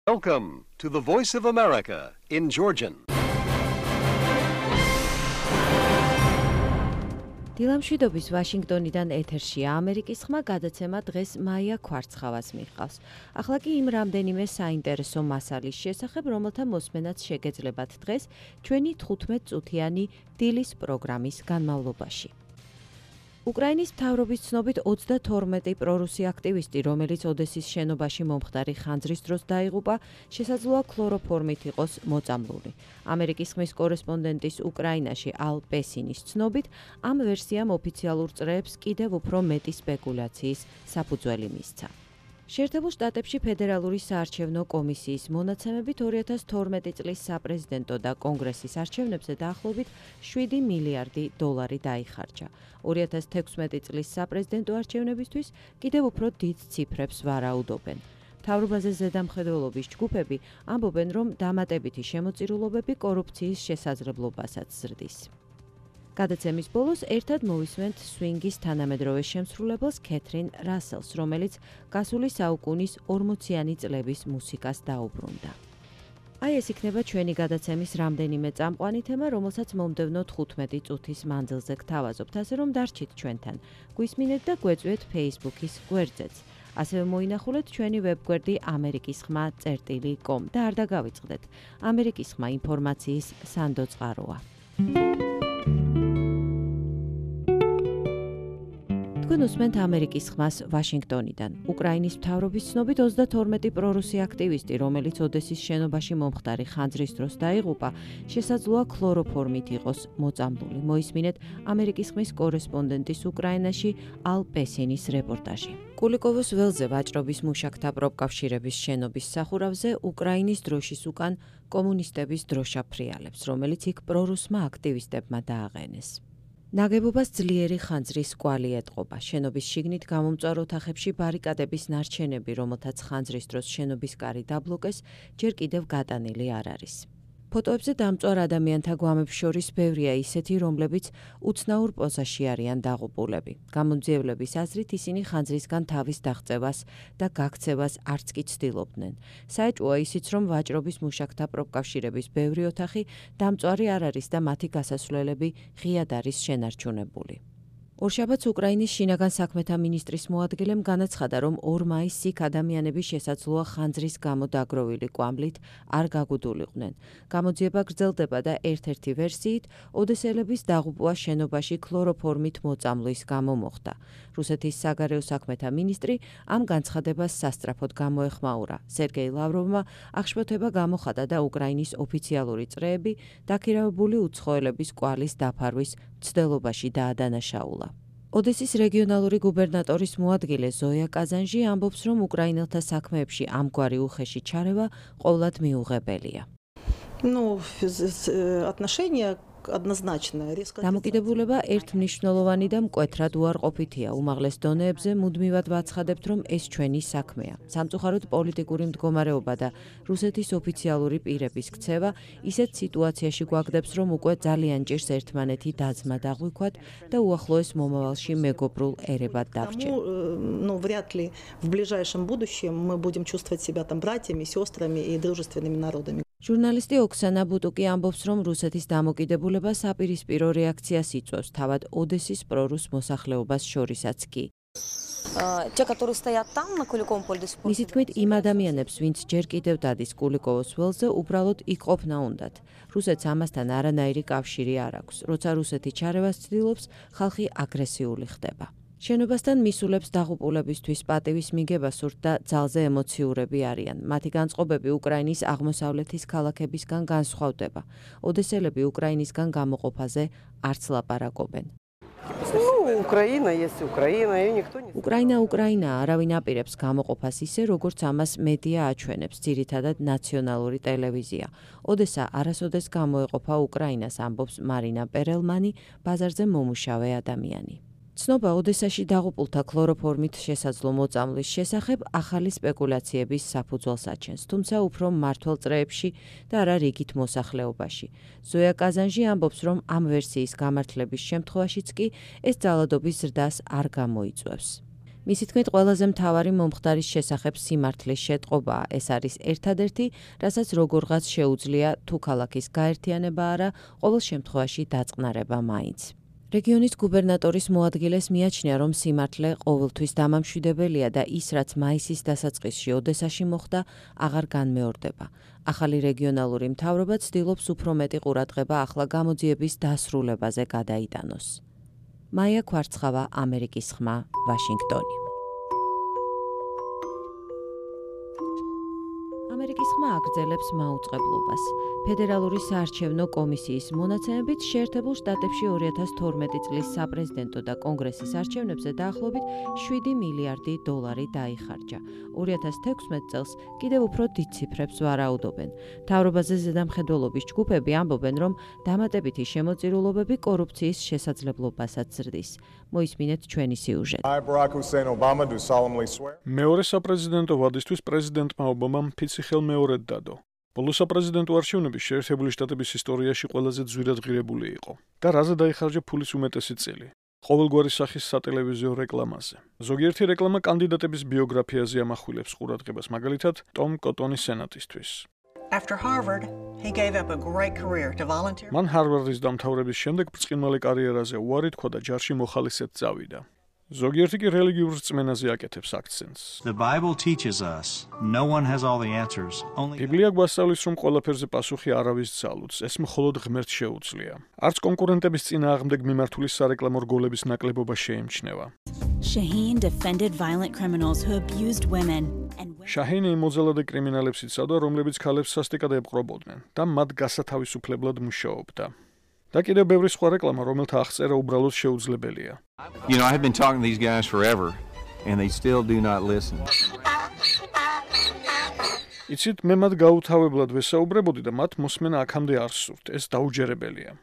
Welcome to the Voice of America in Georgian. დილამშვიდობის ვაშინგტონიდან ეთერშია ამერიკის ხმა გადაცემა დღეს მაია ქვარცხავას მიჰყავს. ახლა კი იმ რამდენიმე საინტერესო მასალის შესახებ, რომელთა მოსმენაც შეგეძლებათ დღეს ჩვენი 15 წუთიანი დილის პროგრამის განმავლობაში. უკრაინის მთავრობის ცნობით 32 პრორუსი აქტივისტი, რომელიც ოდესის შენობაში მომხდარი ხანძრის დროს დაიღუპა, შესაძლოა ქლოროფორმით იყოს მოწამლული. ამერიკის ხმის კორესპონდენტის უკრაინაში ალ პესინის ცნობით, ამ ვერსიამ ოფიციალურ წრეებს კიდევ უფრო მეტი სპეკულაციის საფუძველი მისცა. შეერთებულ შტატებში ფედერალური საარჩევნო კომისიის მონაცემებით 2012 წლის საპრეზიდენტო და კონგრესის არჩევნებზე დაახლოებით 7 მილიარდი დოლარი დაიხარჯა. 2016 წლის საპრეზიდენტო არჩევნებისთვის კიდევ უფრო დიდ ციფრებს ვარაუდობენ. მთავრობაზე ზედამხედველობის ჯგუფები ამბობენ, რომ დამატებითი შემოწირულობები კორუფციის შესაძლებლობასაც ზრდის. გადაცემის ბოლოს ერთად მოვისმენთ სვინგის თანამედროვე შემსრულებელს კეთრინ რასელს, რომელიც გასული საუკუნის 40-იანი წლების მუსიკას დაუბრუნდა. აი ეს იქნება ჩვენი გადაცემის რამდენიმე წამყვანი თემა, რომელსაც მომდევნო 15 წუთის მანძილზე გთავაზობთ, ასე რომ დარჩით ჩვენთან. გვისმინეთ და გვეწვიეთ Facebook-ის გვერდზეც. ასევე მოინახულეთ ჩვენი ვებგვერდი amerikisxma.com და არ დაგავიწყდეთ. ამერიკის ხმა ინფორმაციის სანდო წყაროა. თქვენ უსმენთ ამერიკის ხმას ვაშინგტონიდან. უკრაინის მთავრობის ცნობით 32 პრორუსი აქტივისტი, რომელიც ოდესის შენობაში მომხდარი ხანძრის დროს დაიღუპა, შესაძლოა ქლოროფორმით იყოს მოწამლული. მოისმინეთ ამერიკის ხმის კორესპონდენტის უკრაინაში ალ პესინის რეპორტაჟი. კულიკოვოს ველზე ვაჭრობის მუშაკთა პროფკავშირების შენობის სახურავზე უკრაინის დროშის უკან კომუნისტების დროშა ფრიალებს, რომელიც იქ პრორუსმა აქტივისტებმა დააყენეს. ნაგებობას ძლიერი ხანძრის კვალი ეტყობა. შენობის შიგნით გამომწვარ ოთახებში ბარიკადების ნარჩენები, რომელთაც ხანძრის დროს შენობის კარი დაბლოკეს, ჯერ კიდევ გატანილი არ არის. ფოტოებზე დამწვარ ადამიანთა გვამებს შორის ბევრია ისეთი, რომლებიც უცნაურ პოზაში არიან დაღუპულები. გამომძიებლების აზრით ისინი ხანძრისგან თავის დაღწევას და გაქცევას არც კი ცდილობდნენ. საეჭვოა ისიც, რომ ვაჭრობის მუშაკთა პროფკავშირების ბევრი ოთახი დამწვარი არ არის და მათი გასასვლელები ღიად არის შენარჩუნებული. ორშაბათს უკრაინის შინაგან საქმეთა მინისტრის მოადგილემ განაცხადა, რომ 2 მაისს იქ ადამიანები შესაძლოა ხანძრის გამო დაგროვილი კვამლით არ გაგუდულიყვნენ. გამოძიება გრძელდება და ერთ-ერთი ვერსიით ოდესელების დაღუპვა შენობაში ქლოროფორმით მოწამვლის გამო მოხდა. რუსეთის საგარეო საქმეთა მინისტრი ამ განცხადებას სასწრაფოდ გამოეხმაურა. სერგეი ლავროვმა აღშფოთება გამოხატა და უკრაინის ოფიციალური წრეები დაქირავებული უცხოელების კვალის დაფარვის მცდელობაში დაადანაშაულა. ოდესის რეგიონალური გუბერნატორის მოადგილე ზოია კაზანჟი ამბობს, რომ უკრაინელთა საქმეებში ამგვარი უხეში ჩარევა ყოვლად მიუღებელია. დამოკიდებულება ერთმნიშვნელოვანი და მკვეთრად უარყოფითია. უმაღლეს დონეებზე მუდმივად ვაცხადებთ, რომ ეს ჩვენი საქმეა. სამწუხაროდ პოლიტიკური მდგომარეობა და რუსეთის ოფიციალური პირების ქცევა ისეთ სიტუაციაში გვაგდებს, რომ უკვე ძალიან ჭირს ერთმანეთი დაძმა დაღვიქვათ და უახლოეს მომავალში მეგობრულ ერებად დავრჩეთ. Вряд ли в ближайшем будущем мы будем чувствовать себя там братьями, сестрами и дружественными народами. ჟურნალისტი ოქსანა ბუტუკი ამბობს, რომ რუსეთის დამოკიდებულება საპირისპირო რეაქციას იწვევს, თავად ოდესის პრორუს მოსახლეობას შორისაც კი. მისი თქმით, იმ ადამიანებს, ვინც ჯერ კიდევ დადის კულიკოვოს ველზე, უბრალოდ იქ ყოფნა უნდათ. რუსეთს ამასთან არანაირი კავშირი არ აქვს. როცა რუსეთი ჩარევას ცდილობს, ხალხი აგრესიული ხდება. შენობასთან მისულებს დაღუპულებისთვის პატივის მიგება სურთ და ძალზე ემოციურები არიან. მათი განწყობები უკრაინის აღმოსავლეთის ქალაქებისგან განსხვავდება. ოდესელები უკრაინისგან გამოყოფაზე არც ლაპარაკობენ. უკრაინა, არავინ აპირებს გამოყოფას ისე, როგორც ამას მედია აჩვენებს, ძირითადად ნაციონალური ტელევიზია. ოდესა არასოდეს გამოეყოფა უკრაინას, ამბობს მარინა პერელმანი, ბაზარზე მომუშავე ადამიანი. ცნობა ოდესაში დაღუპულთა ქლოროფორმით შესაძლო მოწამვლის შესახებ ახალი სპეკულაციების საფუძველს აჩენს, თუმცა უფრო მმართველ წრეებში და არა რიგით მოსახლეობაში. ზოია კაზანჟი ამბობს, რომ ამ ვერსიის გამართლების შემთხვევაშიც კი ეს ძალადობის ზრდას არ გამოიწვევს. მისი თქმით, ყველაზე მთავარი მომხდარის შესახებ სიმართლის შეტყობაა. ეს არის ერთადერთი, რასაც როგორღაც შეუძლია თუ ქალაქის გაერთიანება არა, ყოველ შემთხვევაში დაწყნარება მაინც. რეგიონის გუბერნატორის მოადგილეს მიაჩნია, რომ სიმართლე ყოველთვის დამამშვიდებელია და ის, რაც მაისის დასაწყისში ოდესაში მოხდა, აღარ განმეორდება. ახალი რეგიონალური მთავრობა ცდილობს უფრო მეტი ყურადღება ახლა გამოძიების დასრულებაზე გადაიტანოს. მაია ქვარცხავა, ამერიკის ხმა, ვაშინგტონი. ამერიკის ხმა აგრძელებს მაუწყებლობას. ფედერალური საარჩევნო კომისიის მონაცემებით შეერთებულ შტატებში 2012 წლის საპრეზიდენტო და კონგრესის არჩევნებზე დაახლოებით $7 მილიარდი დაიხარჯა. 2016 წელს კიდევ უფრო დიდ ციფრებს ვარაუდობენ. მთავრობაზე ზედამხედველობის ჯგუფები ამბობენ, რომ დამატებითი შემოწირულობები კორუფციის შესაძლებლობასაც ზრდის. მოისმინეთ ჩვენი სიუჟეტი. მეორე საპრეზიდენტო ვადისთვის პრეზიდენტმა ობამამ ფიცი ხელმეორედ დადო. ბოლო საპრეზიდენტო არჩევნები შეერთებული შტატების ისტორიაში ყველაზე ძვირად ღირებული იყო და რაზე დაიხარჯა ფულის უმეტესი წილი. ყოველგვარი სახის სატელევიზიო რეკლამაზე. ზოგიერთი რეკლამა კანდიდატების ბიოგრაფიაზე ამახვილებს ყურადღებას, მაგალითად, ტომ კოტონის სენატისთვის. After Harvard, he gave up a great career to volunteer. მან ჰარვარდის დამთავრების შემდეგ ბრწყინვალე კარიერაზე უარი თქვა და ჯარში მოხალისედ წავიდა. ზოგიერთი კი რელიგიურ რწმენაზე აკეთებს აქცენტს. The Bible teaches us no one has all the answers. Only ბიბლია გვასწავლის, რომ ყველაფერზე პასუხი არავის ძალუც, ეს მხოლოდ ღმერთს შეუძლია. არც კონკურენტების წინააღმდეგ მიმართული სარეკლამო რგოლების ნაკლებობა შეემჩნევა. Shaheen defended violent criminals who abused women and შაჰინი მოძალადე კრიმინალებს იცავდა, რომლებიც ქალებს სასტიკად ეპყრობოდნენ და მათ გასათავისუფლებლად მუშაობდა. და კიდევ ბევრი სხვა რეკლამა, რომელთა აღწერა უბრალოდ შეუძლებელია. You know, I've been talking to these guys forever, and they still do not listen. იცით, მე მათ გაუთავებლად ვესაუბრებოდი და მათ მოსმენა აქამდე არ სურთ, ეს დაუჯერებელია.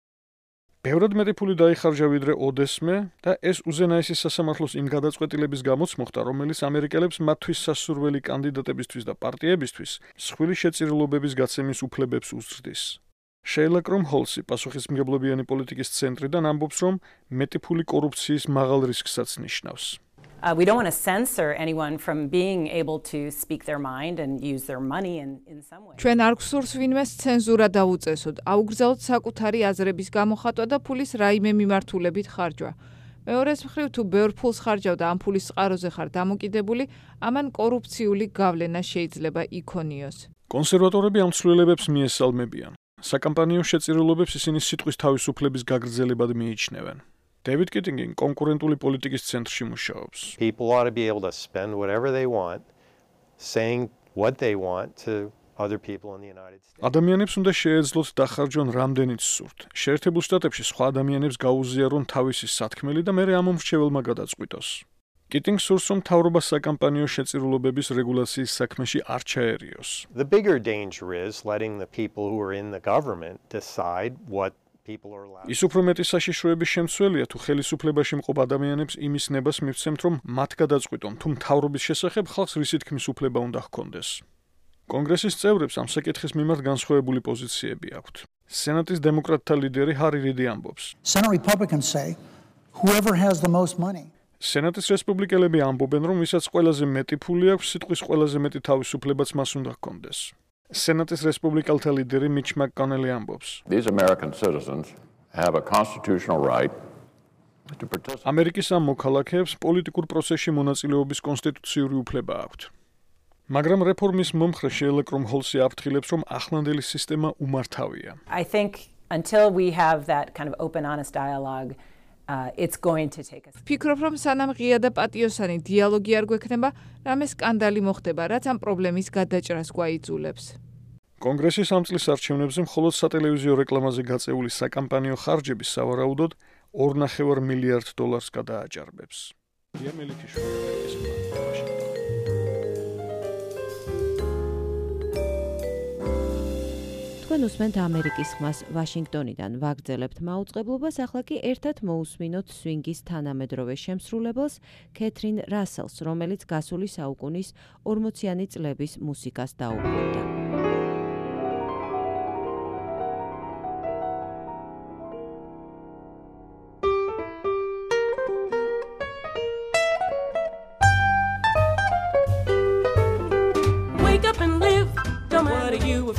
ბევრად მეტი ფული დაიხარჯა ვიდრე ოდესმე და ეს უზენაესი სასამართლოს იმ გადაწყვეტილების გამოც მოხდა, რომელიც ამერიკელებს მათთვის სასურველი კანდიდატებისთვის და პარტიებისთვის მსხვილი შეწირულობების გაცემის უფლებებს უზრდის. შეილა კრომჰოლსი პასუხისმგებლობიანი პოლიტიკის ცენტრიდან ამბობს, რომ მეტი ფული კორუფციის მაღალ რისკსაც ნიშნავს. We don't want to censor anyone from being able to speak their mind and use their money in some way. ჩვენ არ გვსურს ვინმეს ცენზურა დაუწესოთ, აუგრძელოთ საკუთარი აზრების გამოხატვა და ფულის რაიმე მიმართულებით ხარჯვა. მეორეს მხრივ, თუ ბევრ ფულს ხარჯავ და ამ ფულის წყაროზე ხარ დამოკიდებული, ამან კორუფციული გავლენა შეიძლება იქონიოს. კონსერვატორები ამ ცვლილებებს მიესალმებიან. საკამპანიო შეწირულობებს ისინი სიტყვის თავისუფლების გაგრძელებად მიიჩნევენ. დევიდ კიტინგი კონკურენტული პოლიტიკის ცენტრში მუშაობს. People ought to be able to spend whatever they want, saying what they want to other people in the United States. ადამიანებს უნდა შეეძლოთ დახარჯონ რამდენიც სურთ. შეერთებულ შტატებში სხვა ადამიანებს გაუზიარონ თავისი სათქმელი და მერე ამ მომრჩეველმა გადაწყვიტოს. კიტინგს სურს, რომ მთავრობა საკამპანიო შეწირულობების რეგულაციის საქმეში არ ჩაერიოს. The bigger danger is letting the people who are in the government decide what people are allowed. ის უფრო მეტი საშიშროების შემცველია, თუ ხელისუფლებაში მყოფ ადამიანებს იმის ნებას მივცემთ, რომ მათ გადაწყვიტონ, თუ მთავრობის შესახებ ხალხს რისი თქმის უფლება უნდა ჰქონდეს. კონგრესის წევრებს ამ საკითხის მიმართ განსხვავებული პოზიციები აქვთ. სენატის დემოკრატთა ლიდერი ჰარი რიდი ამბობს. Senate Republicans say whoever has the most money. სენატის რესპუბლიკელები ამბობენ, რომ ვისაც ყველაზე მეტი ფული აქვს, სიტყვის ყველაზე მეტი თავისუფლებაც მას უნდა ჰქონდეს. სენატის რესპუბლიკელთა ლიდერი მიჩ მაკკონელი ამბობს. These American citizens have a constitutional right to participate. ამერიკის ამ მოქალაქეებს პოლიტიკურ პროცესში მონაწილეობის კონსტიტუციური უფლება აქვთ. მაგრამ რეფორმის მომხრე შეილა კრომჰოლსი აფრთხილებს, რომ ახლანდელი სისტემა უმართავია. I think until we have that kind of open honest dialogue, it's going to take us. ფიქრობ, რომ სანამ ღია და პატიოსანი დიალოგი არ გვექნება, რამე სკანდალი მოხდება, რაც ამ პრობლემის გადაჭრას გვაიძულებს. კონგრესის ამ წლის არჩევნებზე მხოლოდ სატელევიზიო რეკლამაზე გაწეული საკამპანიო ხარჯები სავარაუდოდ $2.5 მილიარდ გადააჭარბებს. თქვენ უსმენთ ამერიკის ხმას ვაშინგტონიდან ვაგრძელებთ მაუწყებლობას, ახლა კი ერთად მოусმინოთ სვინგის თანამედროვე შემსრულებელს კეთრინ რასელს, რომელიც გასული საუკუნის 40-იანი წლების მუსიკას დაუბრუნდა.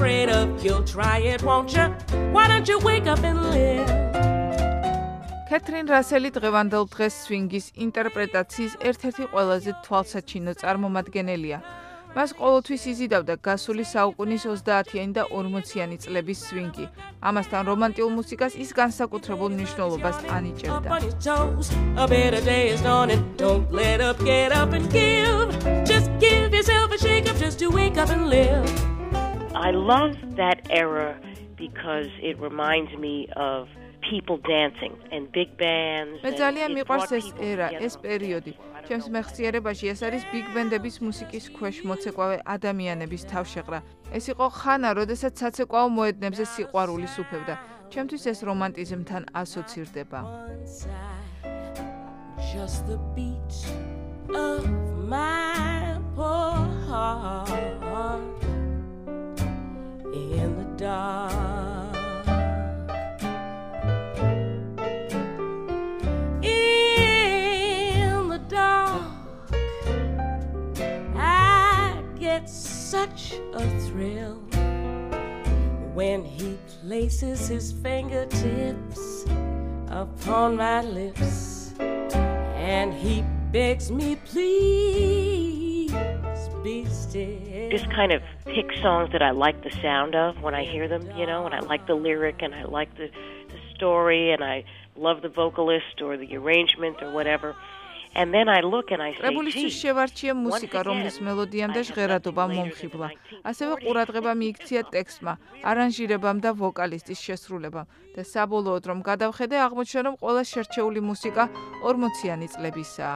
afraid of. You'll try it, won't you? Why don't you wake up and live? Catherine Russell დღევანდელ დღეს swing-ის ინტერპრეტაციის ერთ-ერთი ყველაზე თვალსაჩინო წარმომადგენელია. მას ყოველთვის იზიდავდა გასული საუკუნის 30-იანი და 40-იანი წლების swing-ი. ამასთან რომანტიულ მუსიკას ის განსაკუთრებულ მნიშვნელობას ანიჭებდა. A better day is dawning. Don't let up, get up and give. Just give yourself a shake up just to wake up and live. I love that era because it reminds me of people dancing and big bands. მე ძალიან მიყვარს ეს ერა, ეს პერიოდი. ჩემს მეხსიერებაში ეს არის big band-ების მუსიკის ქვეშ მოცეკვავე ადამიანების თავშეყრა. ეს იყო ხანა, როდესაც საცეკვაო მოედნებზე სიყვარული სუფევდა. ჩემთვის ეს რომანტიზმთან ასოცირდება. Just the beat of my poor heart in the dark. Such a thrill when he places his fingertips upon my lips and he begs me, please be still. Just kind of pick songs that I like the sound of when I hear them, you know, and I like the lyric and I like the story and I love the vocalist or the arrangement or whatever. And then I look and I say, კრებულისთვის შევარჩიე მუსიკა, რომლის მელოდიამ და ჟღერადობამ მომხიბლა. ასევე ყურადღება მიიქცია ტექსტმა, არანჟირებამ და ვოკალისტის შესრულებამ. და საბოლოოდ რომ გადავხედე, აღმოჩნდა, რომ ყველა შერჩეული მუსიკა 40-იანი წლებისაა.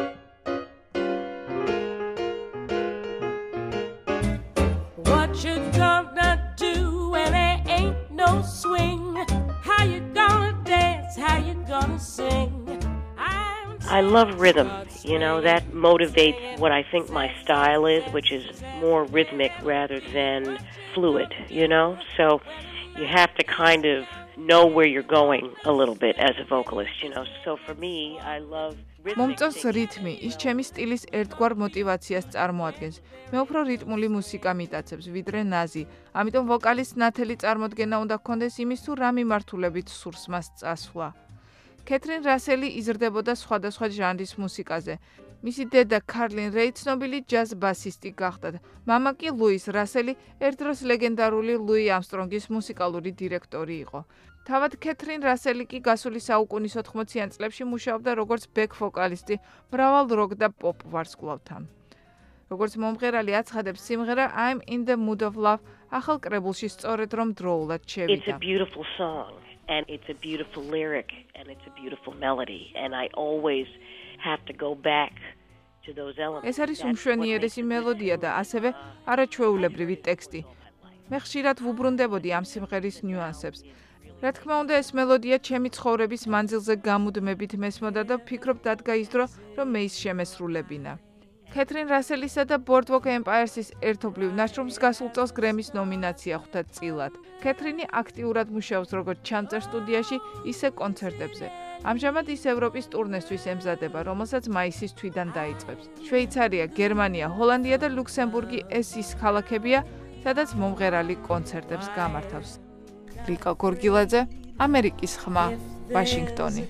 What you gonna do when there ain't no swing? How you gonna dance? How you gonna sing? I love rhythm, you know, that motivates what I think my style is, which is more rhythmic rather than fluid, you know? So you have to kind of know where you're going a little bit as a vocalist, you know? So for me, I love rhythmic. მომწონს რითმი, ის ჩემი სტილის ერთგვარ мотивაციას წარმოადგენს. მე უფრო რიტმული მუსიკა მიტაცებს, ვიდრე ნაზი. ამიტომ ვოკალის ნათელი წარმოდგენა უნდა გქონდეს იმის, თუ რა მიმართულებით სურს მას წასვლა. Catherine Russell იზრდებოდა სხვადასხვა ჟანრის მუსიკაზე. მისი დედა Carlin Rae ცნობილი ჯაზ ბასისტი გახდა. მამა კი Louis Russell ერთდროს ლეგენდარული Louis Armstrong-ის მუსიკალური დირექტორი იყო. თავად Catherine Russell კი გასული საუკუნის 80-იან წლებში მუშაობდა როგორც ბეკ ვოკალისტი მრავალ როკ და პოპ ვარსკვლავთან. როგორც მომღერალი აცხადებს, სიმღერა I'm in the mood of love ახალ კრებულში სწორედ რომ დროულად შევიდა. It's a beautiful song. And it's a beautiful lyric and it's a beautiful melody and I always have to go back to those elements. ეს არის უმშვენიერესი მელოდია და ასევე არაჩვეულებრივი ტექსტი. მე ხშირად ვუბრუნდებოდი ამ სიმღერის ნიუანსებს. რა თქმა უნდა, ეს მელოდია ჩემი ცხოვრების მანძილზე გამუდმებით მესმოდა და ვფიქრობ დადგა ის დრო, რომ მე ის შემესრულებინა. Catherine Russell-ისა და Boardwalk Empires-ის ერთობლივ ნაშრომს გასულ წელს Grammy-ის ნომინაცია ხვდა წილად. Catherine აქტიურად მუშაობს როგორც ჩანწერ სტუდიაში, ისე კონცერტებზე. ამჟამად ის ევროპის ტურნესთვის ემზადება, რომელსაც მაისის თვიდან დაიწყებს. შვეიცარია, გერმანია, ჰოლანდია და ლუქსემბურგი ეს ის ქალაქებია, სადაც მომღერალი კონცერტებს გამართავს. ლიკა გორგილაძე, ამერიკის ხმა, ვაშინგტონი.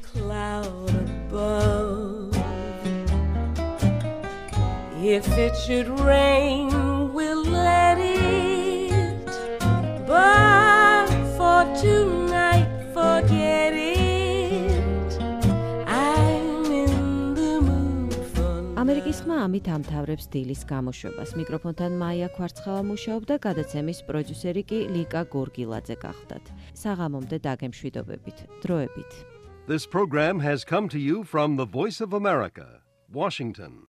If it should rain, we'll let it. But for tonight, forget it. I'm in the mood for ამერიკის ხმა ამით ამთავრებს დილის გამოშვებას. მიკროფონთან მაია ქვარცხავა მუშაობდა, გადაცემის პროდიუსერი კი ლიკა გორგილაძე გახდათ. საღამომდე დაგემშვიდობებით. დროებით. This program has come to you from the Voice of America, Washington.